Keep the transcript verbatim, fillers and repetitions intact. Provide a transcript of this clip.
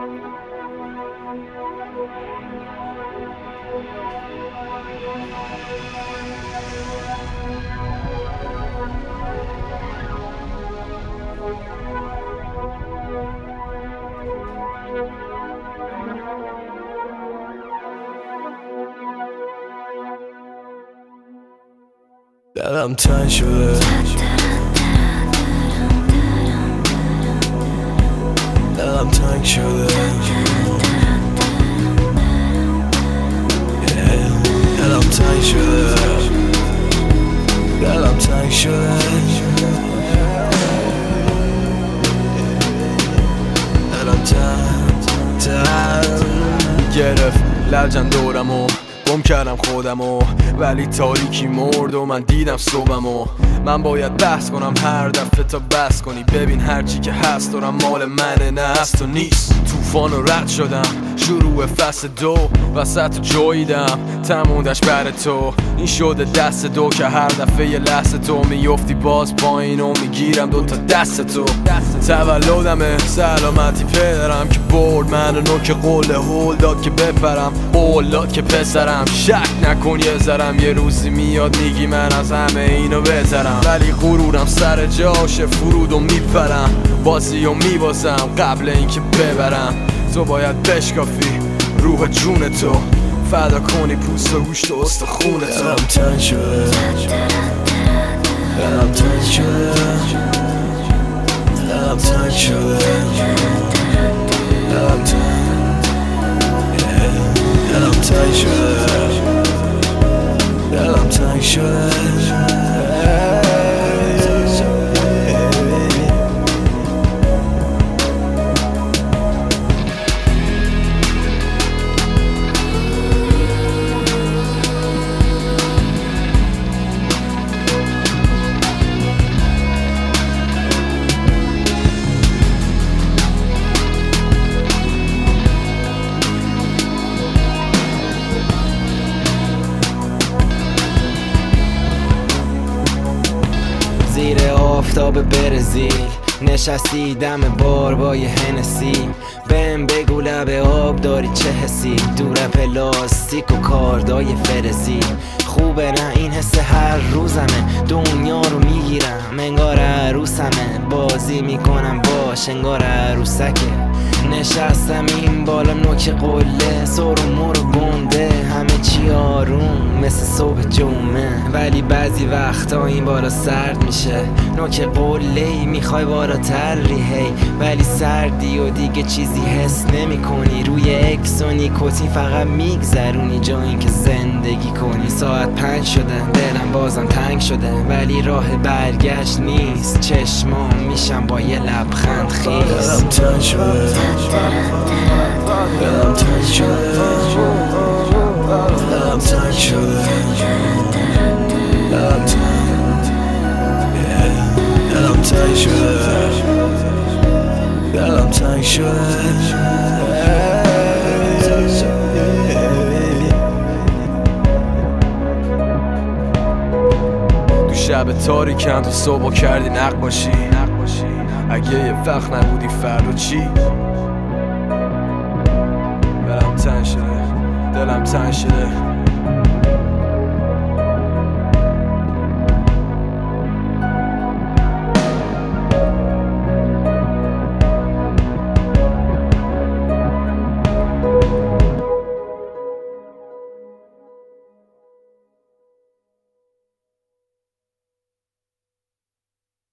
دلم تنگ شده، دلم تنگ شده، دلم تنگ شده، دلم تنگ شده، دلم تنگ تنگ گرفت لجن دورمو، گم کردم خودمو ولی تاریکی مرد و من دیدم صبحمو. من باید بحث کنم هر دفعه تا بس کنی، ببین هرچی که هست دارم مال منه نه هست و نیست. توفان رو رد شدم شروع فصل دو، وسط جاییدم تموندش بر تو. این شده دست دو که هر دفعه یه لحظه تو میفتی باز پایین و میگیرم دوتا دست تو. تولدمه سلامتی پدرم که برد منو نوک قول هول داد که بپرم، قول داد که پسرم شک نکن یه ذرم یه روزی میاد میگی من از همه اینو بهترم. ولی غرورم سر جاشه فرود و میپرم، بازی و میبازم قبل اینکه ببرم. تو باید بشکافی روح جون تو، فدا کنی پوست و گوشت و استخون تو. دلم تنگ شده، دلم تنگ شده، دلم تنگ شده، دلم تنگ شده، دلم تنگ شده. زیر آفتاب برزیل نشستی دم بار با یه هنسی، بهم بگو لب آب داری چه حسی، دور پلاستیک و کاردای فرزی. خوبه نه این حس هر روزمه، دنیا رو میگیرم انگار عروسمه، بازی میکنم باش انگار عروسکه. نشستم این بالا نوک قله، سر و مور و گنده همه چی آروم مثل صبح جمعه. ولی بعضی وقتا این بالا سرد میشه، نوک قله میخوای بالاتر ریهی، ولی سردی و دیگه چیزی حس نمی کنی. روی اکس و نیکوتین فقط میگذرونی جا این که زندگی کنی. ساعت پنج شده دلم بازم تنگ شده، ولی راه برگشت نیست، چشمام میشم با یه لبخند خیز. دلم تنگ شده، دلم تنگ شده، دلم تنگ شده، دلم تنگ شده، دلم تنگ شده. تو شب تاریکم تو صبح کردی نقاشی، اگه یه وقت نبودی فردا چی؟ دلم تنگ شده، دلم تنگ شده.